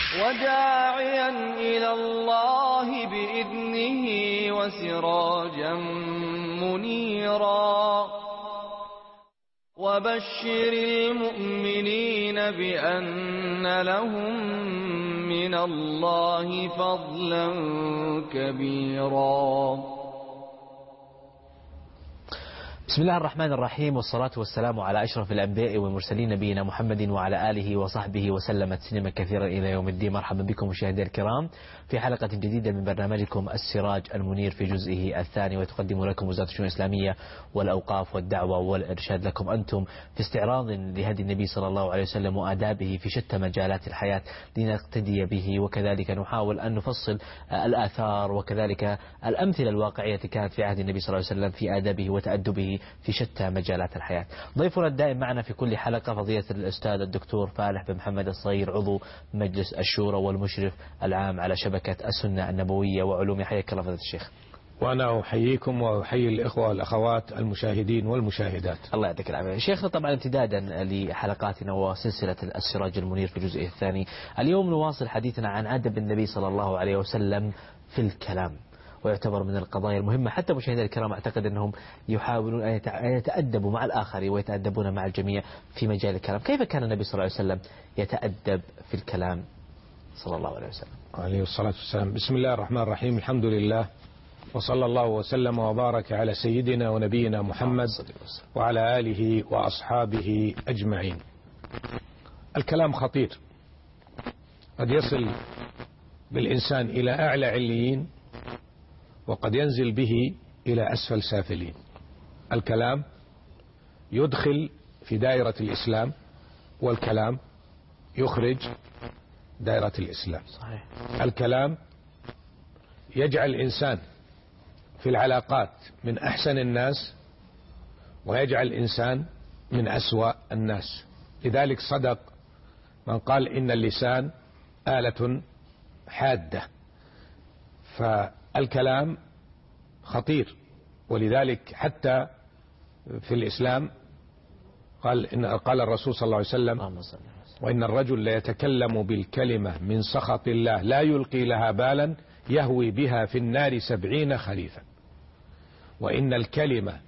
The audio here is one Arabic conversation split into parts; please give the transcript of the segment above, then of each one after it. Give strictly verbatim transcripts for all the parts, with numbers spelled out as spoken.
وداعيا إلى الله بإذنه وسراجا منيرا وبشر المؤمنين بأن لهم من الله فضلا كبيرا. بسم الله الرحمن الرحيم، والصلاة والسلام على أشرف الأنبياء والمرسلين نبينا محمد وعلى آله وصحبه وسلم تسليما كثيرا إلى يوم الدين. مرحبا بكم مشاهدي الكرام في حلقة جديدة من برنامجكم السراج المنير في جزئه الثاني، وتقدم لكم وزارة الشؤون الإسلامية والأوقاف والدعوة والإرشاد لكم أنتم في استعراض لهدي النبي صلى الله عليه وسلم وآدابه في شتى مجالات الحياة لنقتدي به، وكذلك نحاول أن نفصل الآثار وكذلك الأمثلة الواقعية التي كانت في عهد النبي صلى الله عليه وسلم في آدابه وتأدبه في شتى مجالات الحياة. ضيفنا الدائم معنا في كل حلقة فضيلة الأستاذ الدكتور فالح بن محمد الصغير، عضو مجلس الشورى والمشرف العام على شبكة السنة النبوية وعلوم. حياك الله فضيلة الشيخ. وأنا أحييكم وأحيي الإخوة والأخوات المشاهدين والمشاهدات. الله يعطيك العافية شيخنا. طبعا امتدادا لحلقاتنا وسلسلة السراج المنير في جزئه الثاني، اليوم نواصل حديثنا عن أدب النبي صلى الله عليه وسلم في الكلام، ويعتبر من القضايا المهمة. حتى مشاهدينا الكرام أعتقد أنهم يحاولون أن يتأدبوا مع الآخرين ويتأدبون مع الجميع في مجال الكلام. كيف كان النبي صلى الله عليه وسلم يتأدب في الكلام صلى الله عليه وسلم؟ عليه الصلاة والسلام. بسم الله الرحمن الرحيم، الحمد لله وصلى الله وسلم وبارك على سيدنا ونبينا محمد وعلى آله وأصحابه أجمعين. الكلام خطير، قد يصل بالإنسان إلى أعلى عليين وقد ينزل به إلى أسفل سافلين. الكلام يدخل في دائرة الإسلام، والكلام يخرج دائرة الإسلام. صحيح. الكلام يجعل الإنسان في العلاقات من أحسن الناس ويجعل الإنسان من أسوأ الناس. لذلك صدق من قال إن اللسان آلة حادة. فالكلام خطير، ولذلك حتى في الإسلام قال إن قال الرسول صلى الله عليه وسلم: وإن الرجل ليتكلم بالكلمة من سخط الله لا يلقي لها بالا يهوي بها في النار سبعين خريفا. وإن الكلمة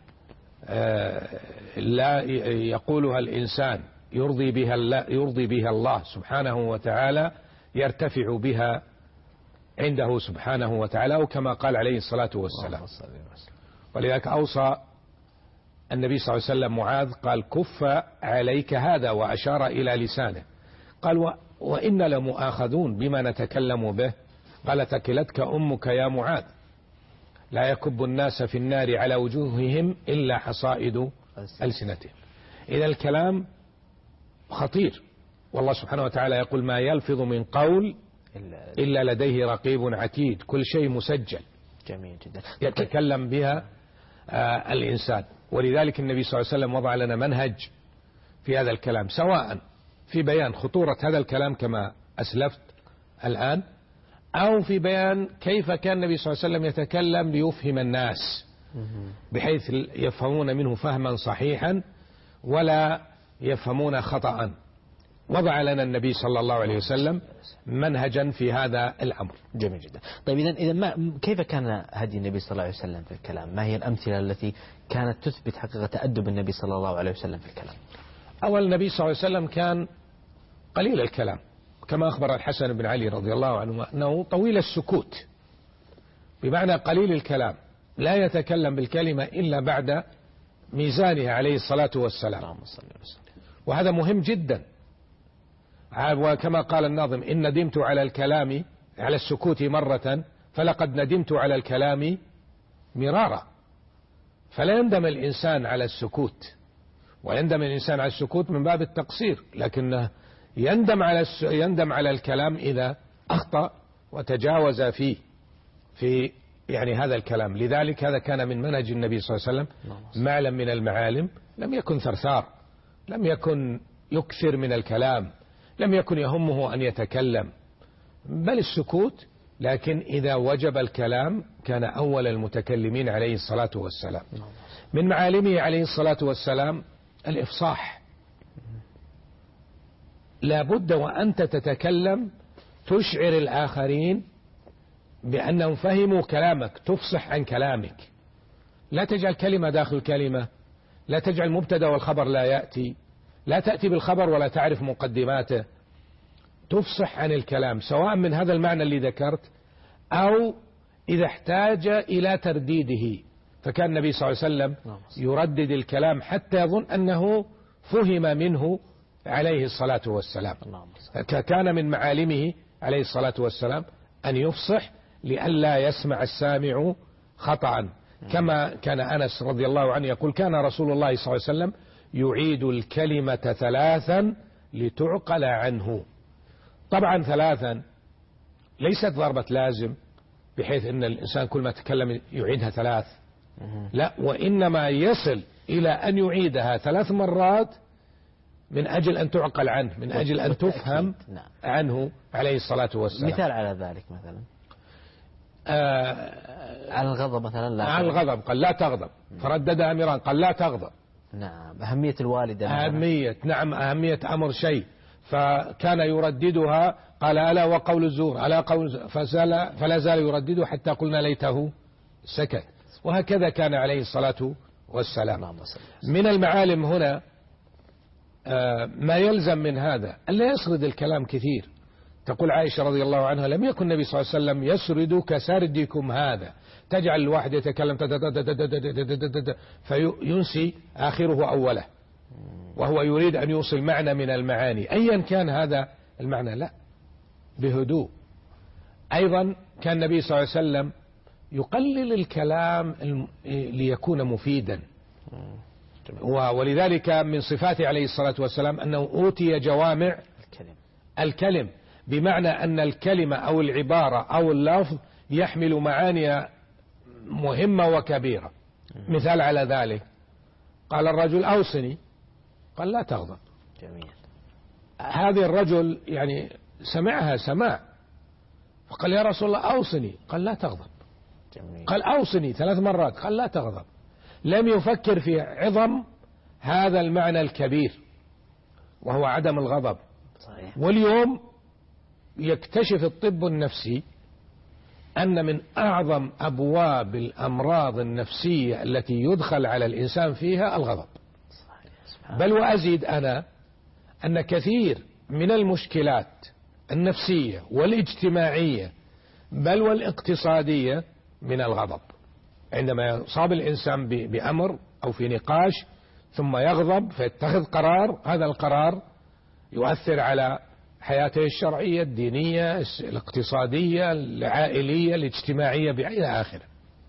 لا يقولها الإنسان يرضي بها الله, يرضي بها الله سبحانه وتعالى يرتفع بها عنده سبحانه وتعالى، وكما قال عليه الصلاة والسلام. ولذلك أوصى النبي صلى الله عليه وسلم معاذ قال: كف عليك هذا، وأشار إلى لسانه. قال: وإن لمؤاخذون بما نتكلم به. قال: تكلتك أمك يا معاذ، لا يكب الناس في النار على وجوههم إلا حصائد ألسنتهم. إذا الكلام خطير، والله سبحانه وتعالى يقول: ما يلفظ من قول إلا لديه رقيب عتيد. كل شيء مسجل. جميل جدا. يتكلم بها آه الإنسان. ولذلك النبي صلى الله عليه وسلم وضع لنا منهج في هذا الكلام، سواء في بيان خطورة هذا الكلام كما أسلفت الآن، أو في بيان كيف كان النبي صلى الله عليه وسلم يتكلم ليفهم الناس بحيث يفهمون منه فهما صحيحا ولا يفهمون خطأ. وضع لنا النبي صلى الله عليه وسلم منهجا في هذا الأمر. جميل جدا. طيب إذن إذا ما كيف كان هدي النبي صلى الله عليه وسلم في الكلام؟ ما هي الأمثلة التي كانت تثبت حقيقة تأدب النبي صلى الله عليه وسلم في الكلام؟ أول النبي صلى الله عليه وسلم كان قليل الكلام، كما أخبر الحسن بن علي رضي الله عنه أنه طويل السكوت، بمعنى قليل الكلام، لا يتكلم بالكلمة إلا بعد ميزانها عليه الصلاة والسلام. وهذا مهم جدا. وكما قال الناظم: إن ندمت على الكلام على السكوت مرة فلقد ندمت على الكلام مرارا. فلا يندم الإنسان على السكوت، ويندم الإنسان على السكوت من باب التقصير، لكنه يندم على يندم على الكلام إذا أخطأ وتجاوز فيه في يعني هذا الكلام. لذلك هذا كان من منهج النبي صلى الله عليه وسلم. معلم من المعالم، لم يكن ثرثار، لم يكن يكثر من الكلام، لم يكن يهمه أن يتكلم، بل السكوت. لكن إذا وجب الكلام كان أول المتكلمين عليه الصلاة والسلام. من معالمه عليه الصلاة والسلام الإفصاح. لا بد وأنت تتكلم تشعر الآخرين بأنهم فهموا كلامك، تفصح عن كلامك، لا تجعل كلمة داخل كلمة، لا تجعل مبتدأ والخبر لا يأتي، لا تأتي بالخبر ولا تعرف مقدماته، تفصح عن الكلام سواء من هذا المعنى اللي ذكرت أو إذا احتاج إلى ترديده، فكان النبي صلى الله عليه وسلم يردد الكلام حتى يظن أنه فهم منه عليه الصلاة والسلام. كان من معالمه عليه الصلاة والسلام أن يفصح لئلا يسمع السامع خطأ، كما كان أنس رضي الله عنه يقول كان رسول الله صلى الله عليه وسلم يعيد الكلمة ثلاثا لتعقل عنه. طبعا ثلاثا ليست ضربة لازم بحيث أن الإنسان كل ما تكلم يعيدها ثلاث، لا، وإنما يصل إلى أن يعيدها ثلاث مرات من أجل أن تعقل عنه، من أجل أن تفهم عنه عليه الصلاة والسلام. مثال على ذلك مثلا آه على الغضب مثلا، لا على الغضب قال لا تغضب، فرددها أميران قال لا تغضب. نعم. أهمية الوالدة، أهمية، نعم، أهمية أمر شيء، فكان يرددها قال ألا وقول الزور، ألا قول الزور، فزال فلا زال يردده حتى قلنا ليته سكت. وهكذا كان عليه الصلاة والسلام. من المعالم هنا ما يلزم من هذا ألا يسرد الكلام كثير. تقول عائشة رضي الله عنها لم يكن النبي صلى الله عليه وسلم يسرد كسردكم هذا، تجعل الواحد يتكلم فينسي آخره أوله وهو يريد أن يوصل معنى من المعاني أيا كان هذا المعنى، لا، بهدوء. أيضا كان النبي صلى الله عليه وسلم يقلل الكلام ليكون مفيدا، ولذلك من صفاته عليه الصلاة والسلام أنه أوتي جوامع الكلم. الكلم بمعنى أن الكلمة أو العبارة أو اللفظ يحمل معاني مهمة وكبيرة. مثال على ذلك قال الرجل أوصني، قال لا تغضب. جميل. هذا الرجل يعني سمعها سماع، فقال يا رسول الله أوصني، قال لا تغضب. جميل. قال أوصني ثلاث مرات، قال لا تغضب. لم يفكر في عظم هذا المعنى الكبير وهو عدم الغضب. صحيح. واليوم يكتشف الطب النفسي أن من أعظم أبواب الأمراض النفسية التي يدخل على الإنسان فيها الغضب. صحيح. بل وأزيد أنا أن كثير من المشكلات النفسية والاجتماعية بل والاقتصادية من الغضب. عندما يصاب الإنسان بأمر أو في نقاش ثم يغضب فيتخذ قرار، هذا القرار يؤثر على حياته الشرعية، الدينية، الاقتصادية، العائلية، الاجتماعية إلى آخره.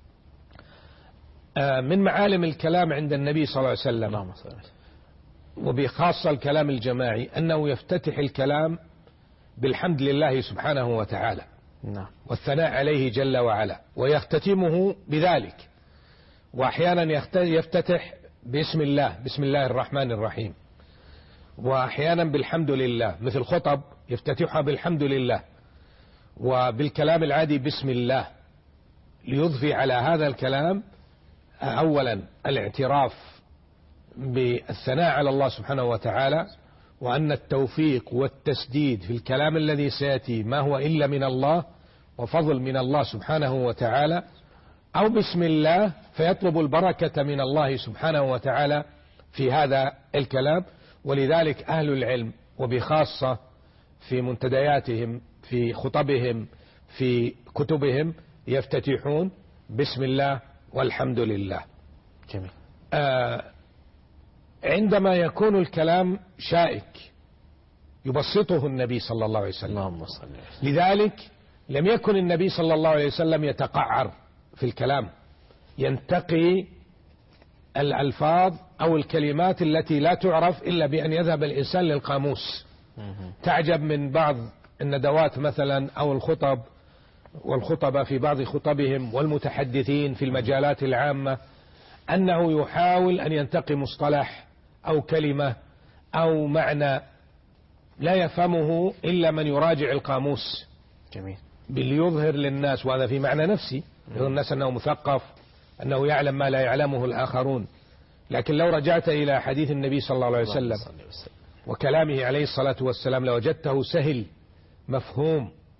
من معالم الكلام عند النبي صلى الله عليه وسلم وبخاصة الكلام الجماعي أنه يفتتح الكلام بالحمد لله سبحانه وتعالى والثناء عليه جل وعلا، ويختتمه بذلك. وأحيانا يفتتح باسم الله، بسم الله الرحمن الرحيم، وأحيانا بالحمد لله، مثل خطب يفتتحها بالحمد لله، وبالكلام العادي بسم الله، ليضفي على هذا الكلام أولا الاعتراف بالثناء على الله سبحانه وتعالى، وأن التوفيق والتسديد في الكلام الذي سيأتي ما هو إلا من الله وفضل من الله سبحانه وتعالى، أو بسم الله فيطلب البركة من الله سبحانه وتعالى في هذا الكلام. ولذلك أهل العلم وبخاصة في منتدياتهم في خطبهم في كتبهم يفتتحون بسم الله والحمد لله. جميل. آه عندما يكون الكلام شائك يبسطه النبي صلى الله عليه وسلم. لذلك لم يكن النبي صلى الله عليه وسلم يتقعر في الكلام، ينتقي الألفاظ أو الكلمات التي لا تعرف إلا بأن يذهب الإنسان للقاموس. تعجب من بعض الندوات مثلا أو الخطب والخطبة في بعض خطبهم والمتحدثين في المجالات العامة أنه يحاول أن ينتقي مصطلح أو كلمة أو معنى لا يفهمه إلا من يراجع القاموس. جميل. ليظهر للناس، وهذا في معنى نفسي، يظهر الناس أنه مثقف، أنه يعلم ما لا يعلمه الآخرون. لكن لو رجعت إلى حديث النبي صلى الله عليه وسلم وكلامه عليه الصلاة والسلام لوجدته سهل مفهوم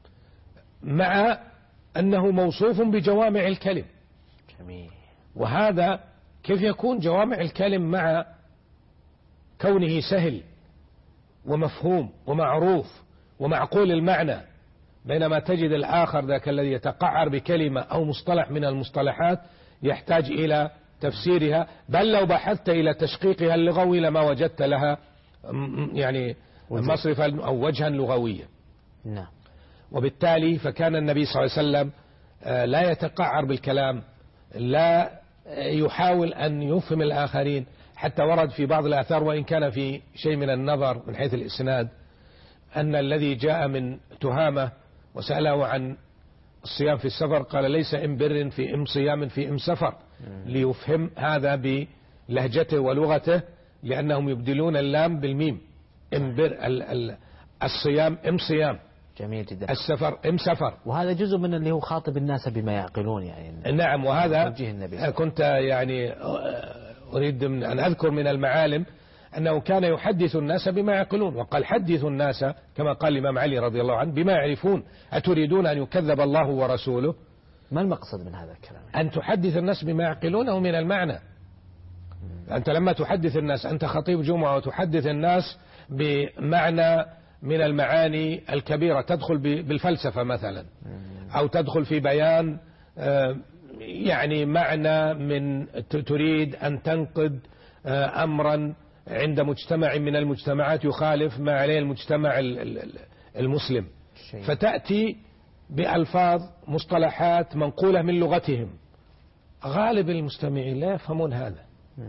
مع أنه موصوف بجوامع الكلم. جميل. وهذا كيف يكون جوامع الكلم مع كونه سهل ومفهوم ومعروف ومعقول المعنى، بينما تجد الآخر ذاك الذي يتقعر بكلمة أو مصطلح من المصطلحات يحتاج إلى تفسيرها، بل لو بحثت إلى تشقيقها اللغوي لما وجدت لها يعني مصرفا أو وجها لغويا. نعم. وبالتالي فكان النبي صلى الله عليه وسلم لا يتقعر بالكلام، لا يحاول أن يفهم الآخرين. حتى ورد في بعض الآثار وإن كان في شيء من النظر من حيث الإسناد أن الذي جاء من تهامة وسأله عن الصيام في السفر قال ليس إم بر في إم صيام في إم سفر، ليفهم هذا بلهجته ولغته، لأنهم يبدلون اللام بالميم. إم بر الصيام إم صيام، جميل جدا. السفر إم سفر. وهذا جزء من اللي هو خاطب الناس بما يعقلون يعني. نعم. وهذا كنت يعني أريد أن أذكر من المعالم أنه كان يحدث الناس بما يعقلون، وقال حدثوا الناس كما قال الإمام علي رضي الله عنه بما يعرفون، أتريدون أن يكذب الله ورسوله؟ ما المقصد من هذا الكلام؟ أن تحدث الناس بما يعقلونه من المعنى. أنت لما تحدث الناس، أنت خطيب جمعة وتحدث الناس بمعنى من المعاني الكبيرة، تدخل بالفلسفة مثلا، أو تدخل في بيان يعني معنى من تريد أن تنقد أمرا عند مجتمع من المجتمعات يخالف ما عليه المجتمع المسلم، فتأتي بألفاظ مصطلحات منقولة من لغتهم. غالب المستمعين لا يفهمون هذا.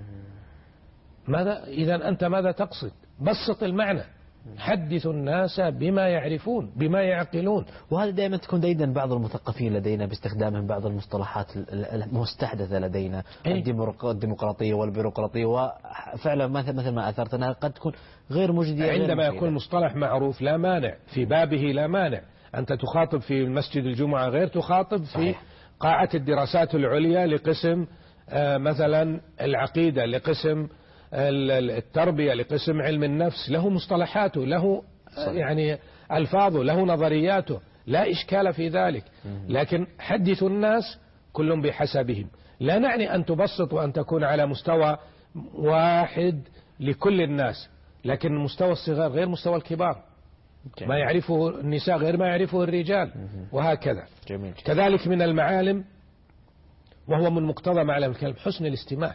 ماذا إذا أنت ماذا تقصد؟ بسط المعنى، حدث الناس بما يعرفون بما يعقلون. وهذا دائما تكون ديدا بعض المثقفين لدينا باستخدامهم بعض المصطلحات المستحدثة لدينا، الديمقراطية والبيروقراطية، وفعلا مثل مثل ما أثرتنا قد تكون غير مجدية. عندما يكون مصطلح معروف لا مانع في بابه، لا مانع أنت تخاطب في المسجد الجمعة غير تخاطب في قاعة الدراسات العليا لقسم مثلا العقيدة، لقسم التربية، لقسم علم النفس، له مصطلحاته، له يعني ألفاظه، له نظرياته، لا إشكال في ذلك. لكن حدث الناس كل بحسبهم. لا نعني أن تبسط وأن تكون على مستوى واحد لكل الناس، لكن مستوى الصغار غير مستوى الكبار، ما يعرفه النساء غير ما يعرفه الرجال، وهكذا. جميل. كذلك من المعالم وهو من مقتضى معلم الكلام حسن الاستماع.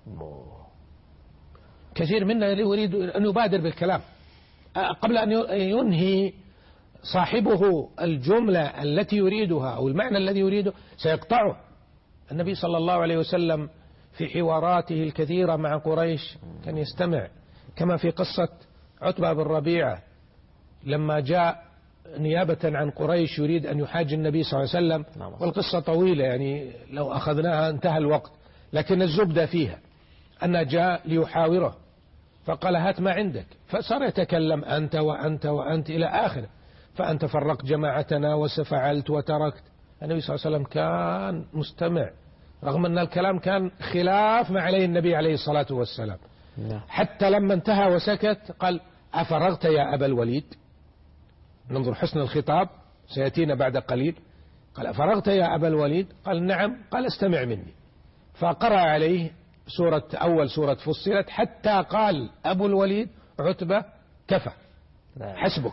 كثير منا يريد أن يبادر بالكلام قبل أن ينهي صاحبه الجملة التي يريدها أو المعنى الذي يريده سيقطعه. النبي صلى الله عليه وسلم في حواراته الكثيرة مع قريش كان يستمع، كما في قصة عتبة بن ربيعة لما جاء نيابة عن قريش يريد أن يحاج النبي صلى الله عليه وسلم، والقصة طويلة يعني لو أخذناها انتهى الوقت، لكن الزبدة فيها أن جاء ليحاوره فقال هات ما عندك، فصار يتكلم أنت وأنت وأنت إلى آخره، فأنت فرقت جماعتنا وسفعلت وتركت. النبي صلى الله عليه وسلم كان مستمع رغم أن الكلام كان خلاف ما عليه النبي عليه الصلاة والسلام. حتى لما انتهى وسكت قال أفرغت يا أبا الوليد؟ ننظر حسن الخطاب سيأتينا بعد قليل. قال أفرغت يا أبا الوليد؟ قال نعم. قال استمع مني، فقرأ عليه سورة أول سورة فصلت حتى قال أبو الوليد عتبة كفى حسبك،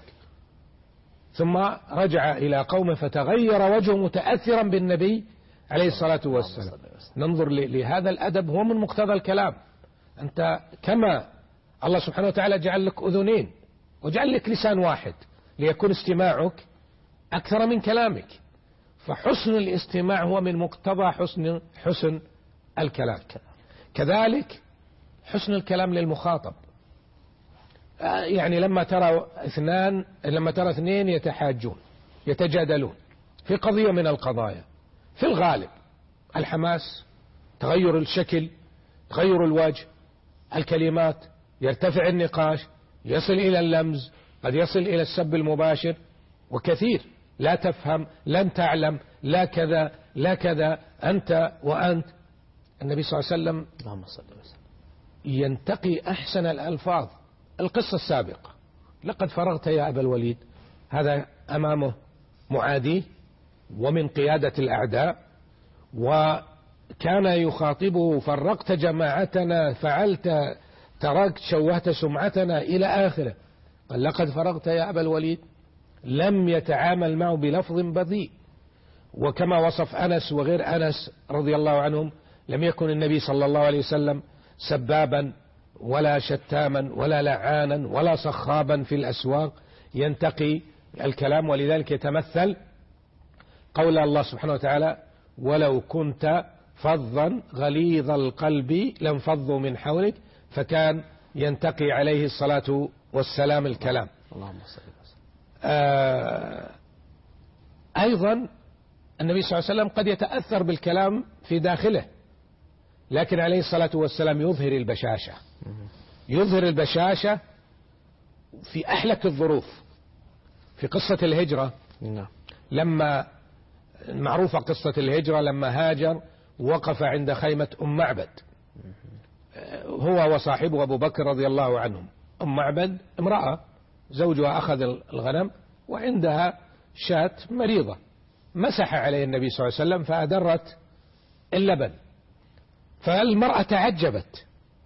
ثم رجع إلى قومه فتغير وجهه متأثرا بالنبي عليه الصلاة والسلام. ننظر لهذا الأدب، هو من مقتضى الكلام. أنت كما الله سبحانه وتعالى جعل لك أذنين وجعل لك لسان واحد ليكون استماعك أكثر من كلامك، فحسن الاستماع هو من مقتضى حسن حسن الكلام. كذلك حسن الكلام للمخاطب، يعني لما ترى اثنان لما ترى اثنين يتحاجون يتجادلون في قضية من القضايا، في الغالب الحماس، تغير الشكل، تغير الوجه، الكلمات، يرتفع النقاش، يصل إلى اللمز، قد يصل إلى السب المباشر، وكثير لا تفهم، لن تعلم، لا كذا لا كذا، أنت وأنت. النبي صلى الله عليه وسلم اللهم صل وسلم ينتقي أحسن الألفاظ. القصة السابقة لقد فرغت يا أبا الوليد، هذا أمامه معادي ومن قيادة الأعداء، وكان يخاطبه: فرقت جماعتنا، فعلت، تركت، شوهت سمعتنا، إلى آخره. قال: لقد فرغت يا أبا الوليد. لم يتعامل معه بلفظ بذيء. وكما وصف أنس وغير أنس رضي الله عنهم، لم يكن النبي صلى الله عليه وسلم سبابا ولا شتاما ولا لعانا ولا صخابا في الأسواق ينتقي الكلام. ولذلك يتمثل قول الله سبحانه وتعالى: ولو كنت فظا غليظ القلب لانفضوا من حولك. فكان ينتقي عليه الصلاة والسلام الكلام. اللهم صل وسلم. آه أيضا النبي صلى الله عليه وسلم قد يتأثر بالكلام في داخله، لكن عليه الصلاة والسلام يظهر البشاشة، يظهر البشاشة في أحلك الظروف. في قصة الهجرة لما معروفة قصة الهجرة، لما هاجر وقف عند خيمة أم معبد هو وصاحبه أبو بكر رضي الله عنهم. أم معبد امرأة زوجها أخذ الغنم وعندها شاة مريضة، مسح عليه النبي صلى الله عليه وسلم فأدرت اللبن. فالمرأة تعجبت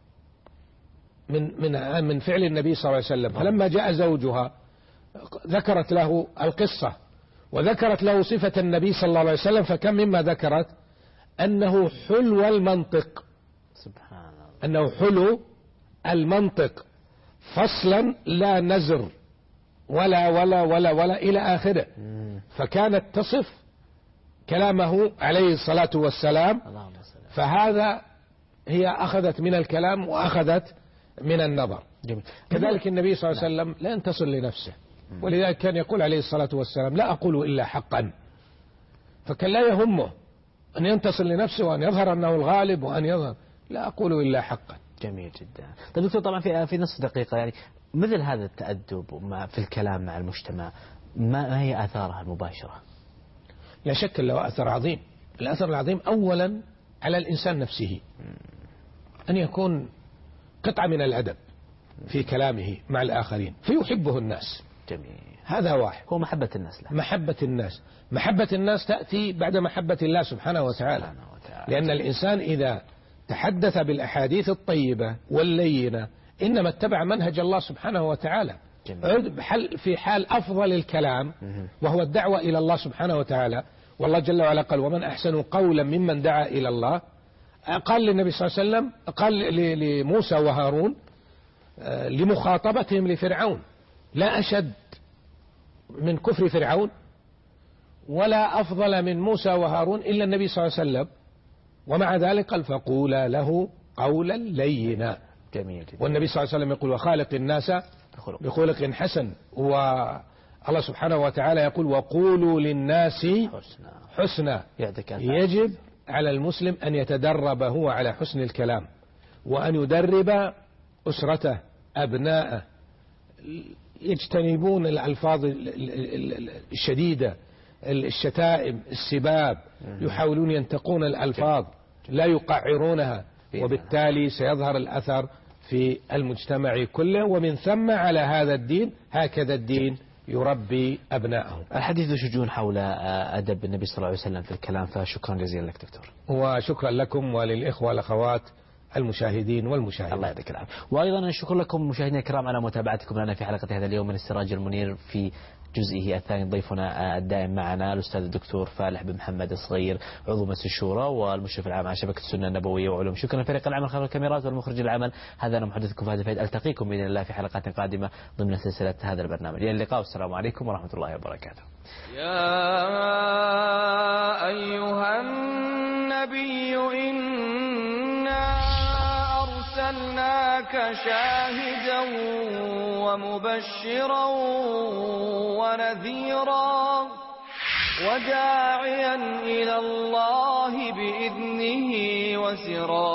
من من من فعل النبي صلى الله عليه وسلم. فلما جاء زوجها ذكرت له القصة وذكرت له صفة النبي صلى الله عليه وسلم، فكم مما ذكرت أنه حلو المنطق، سبحان الله، أنه حلو المنطق، فصلا لا نزر ولا ولا ولا ولا إلى آخره. فكانت تصف كلامه عليه الصلاة والسلام. فهذا هي أخذت من الكلام وأخذت من النظر. جميل. كذلك النبي صلى الله عليه وسلم لا ينتصر لنفسه، ولذلك كان يقول عليه الصلاة والسلام: لا أقول إلا حقا. فكان لا يهمه أن ينتصر لنفسه وأن يظهر أنه الغالب وأن يظهر، لا أقول إلا حقا. جميل جدا. طيب دكتور، طبعا في في نصف دقيقة يعني مثل هذا التأدب مع في الكلام مع المجتمع، ما هي آثارها المباشرة؟ لا شك له أثر عظيم. الأثر العظيم أولا على الإنسان نفسه، أن يكون قطعة من الأدب في كلامه مع الآخرين فيحبه الناس. جميل. هذا واحد، هو محبة الناس له. محبة الناس. محبة الناس تأتي بعد محبة الله سبحانه وتعالى. سبحانه وتعالى. لأن الإنسان إذا تحدث بالأحاديث الطيبة واللينة إنما اتبع منهج الله سبحانه وتعالى. جميل. في حال أفضل الكلام وهو الدعوة إلى الله سبحانه وتعالى. والله جل وعلا قال: ومن أحسن قولا ممن دعا إلى الله. قال للنبي صلى الله عليه وسلم، قال لموسى وهارون لمخاطبتهم لفرعون: لا أشد من كفر فرعون ولا أفضل من موسى وهارون إلا النبي صلى الله عليه وسلم. ومع ذلك قال: فقولا له قولا لينا. جميل جدا. والنبي صلى الله عليه وسلم يقول: وخالق الناس بخلق حسن. والله سبحانه وتعالى يقول: وقولوا للناس حسنا, حسنا. يجب على المسلم أن يتدرب هو على حسن الكلام، وأن يدرب أسرته أبناءه يجتنبون الألفاظ الشديدة، الشتائم، السباب، يحاولون ينتقون الألفاظ لا يقعرونها، وبالتالي سيظهر الأثر في المجتمع كله. ومن ثم على هذا الدين، هكذا الدين يربي أبنائه. الحديث شجون حول أدب النبي صلى الله عليه وسلم في الكلام، فشكرا جزيلا لك دكتور. وشكرا لكم وللإخوة والأخوات المشاهدين والمشاهدين. الله يعطيك العافية. وأيضا الشكر لكم مشاهدينا الكرام على متابعتكم لنا في حلقة هذا اليوم من السراج المنير. في جزئه الثاني ضيفنا الدائم معنا الأستاذ الدكتور فالح بن محمد الصغير، عضو مجلس الشورى والمشرف العام على شبكة السنة النبوية وعلوم. شكرا فريق العمل خلف الكاميرات والمخرج العمل. هذا أنا محدثكم فهد الفايد. ألتقيكم بإذن الله في حلقات قادمة ضمن سلسلة هذا البرنامج. إلى اللقاء والسلام عليكم ورحمة الله وبركاته. يا أيها النبي إنا أرسلناك شاهدا ومبشرا ونذيرا وداعيا إلى الله بإذنه وسراجا